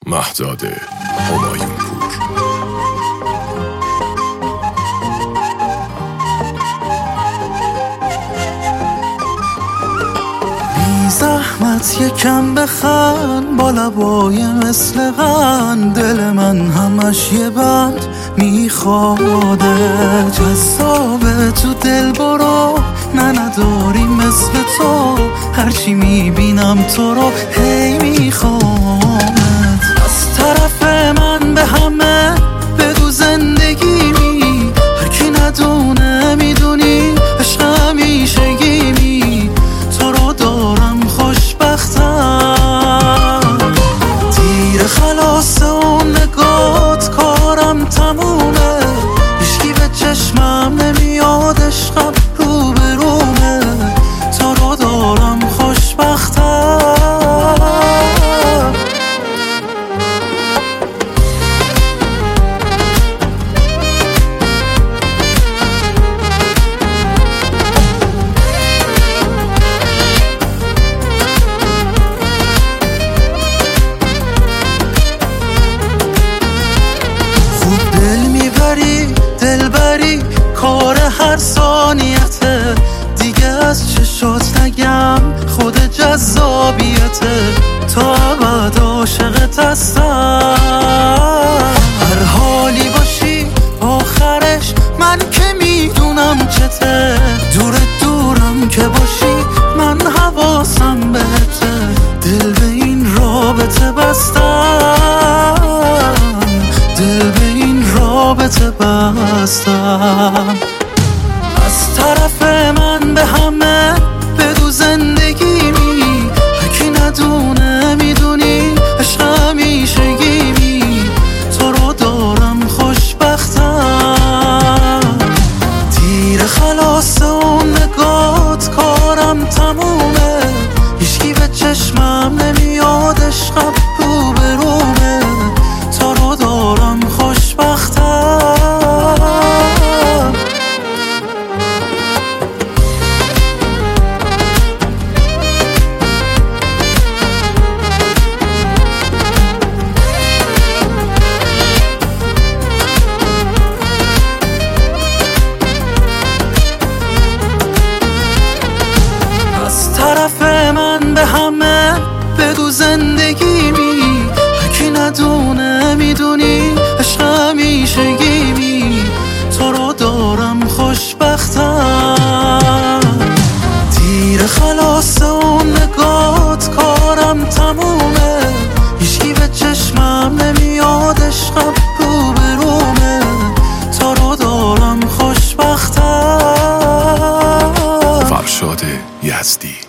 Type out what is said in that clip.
مهداد همایونپور. بی زحمت یکم بخند با لبای مثل قند، دل من همش یه بند میخواده. جذابه تو دل برو، نه نداری مثل تو، هرچی میبینم تو رو هی میخوامت. از طرف من به همه بگو زندگیمی، هر کی ندونه میدونی عشق همیشگیمی. تو رو دارم خوشبختم، تیر خلاص اون نگات کارم تمومه. هیچکی به چشمم نمیاد، عشقم رو به رومه. تو رو دارم خوشبختم. خوب دل میبری دلبری، کار هر ثانیته. دیگه از چشات نگم خود جذابیته. تا ابد عاشقت هستم، هر حالی باشی آخرش من که میدونم چته. دورم که باشی من حواسم بهته. دل به این رابطه بستم، دل به این رابطه بستم. از طرف من به همه بگو زندگیمی، هر کی ندونه میدونی عشق همیشگیمی. تو رو دارم خوشبختم، تیر خلاص اون نگات کارم تمومه. هیچکی به چشمم نمیاد، عشقم رو به رومه. تو رو دارم خوشبختم. از طرف من به همه بگو زندگیمی، هر کی ندونه میدونی عشق همیشگیمی. تو رو دارم خوشبختم، تیر خلاص اون نگات کارم تمومه. هیچکی به چشمم نمیاد، عشقم رو به رومه. تو رو دارم خوشبختم. فرشاد یزدی.